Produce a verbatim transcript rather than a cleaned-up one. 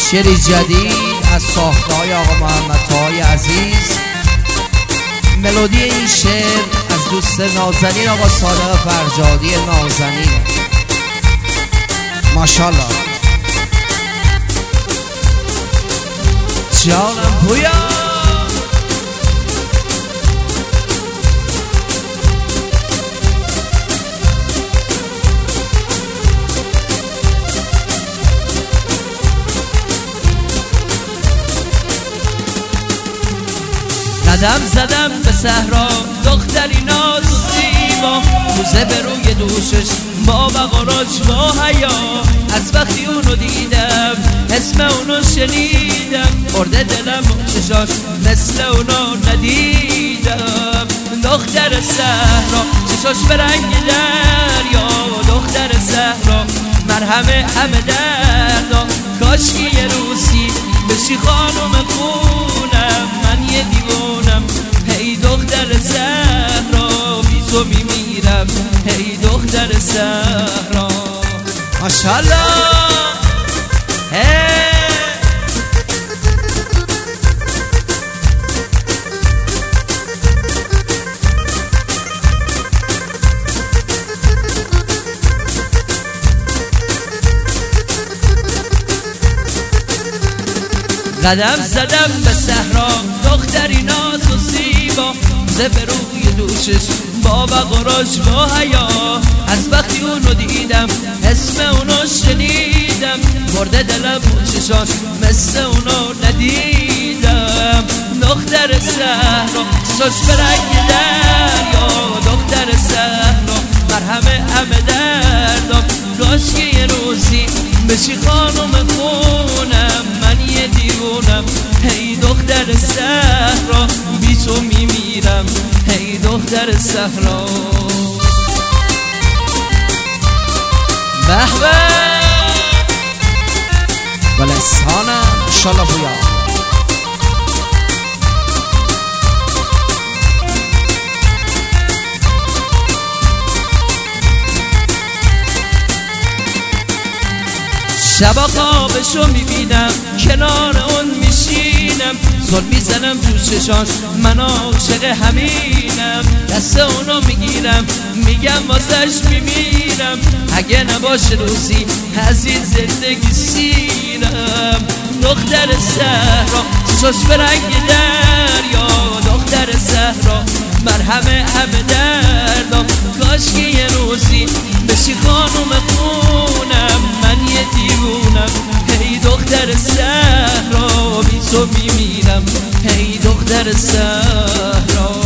شعری جدید از ساخته‌های آقا محمد طاهای عزیز. ملودی این شعر از دوست نازنین آقا صادق فرجادی نازنین. ماشاءالله جانم پویا. قدم زدم به صحرا دختری ناز و زیبا، کوزه به روی دوشش با بقاراج با حیا. از وقتی اونو دیدم اسم اونو شنیدم، برده دلم و چشاش مثل اونو ندیدم. دختر صحرا چشاش به رنگ دریا، دختر صحرا مرهم همه دردا. کاشکی یه روزی بشی خانم خونم، من یه دیوونم هی دختر صحرا، بی تو میمیرم هی دختر صحرا. ماشاءالله قدم زدم به صحرا دختری ناز و زیبا، کوزه به روی دوشش با بقاراج با حیا. از وقتی اونو دیدم اسم اونو شنیدم، برده دلم و چشاش مثل اونو ندیدم. دختر صحرا چشاش به رنگ دریا، دختر صحرا مرهم همه دردام. کاشکی یه روزی بشی خانم خونم، من یه دیوونم هی دختر صحرا، بی تو میمیرم هی دختر صحرا. به به ولسانم انشالله بویا. شبا خوابشو میبینم کنار اون میشینم، زل میزنم تو چشاش من عاشق همینم. دست اونو میگیرم میگم واسش میمیرم، اگه نباشه روزی از این زندگی سیرم. دختر صحرا چشاش به رنگ دریا، دختر صحرا مرهم همه دردام. کاشکی یه روزی بشی خانم خونم، من یه دیوونم هی دختر صحرا، بی تو میمیرم هی دختر صحرا.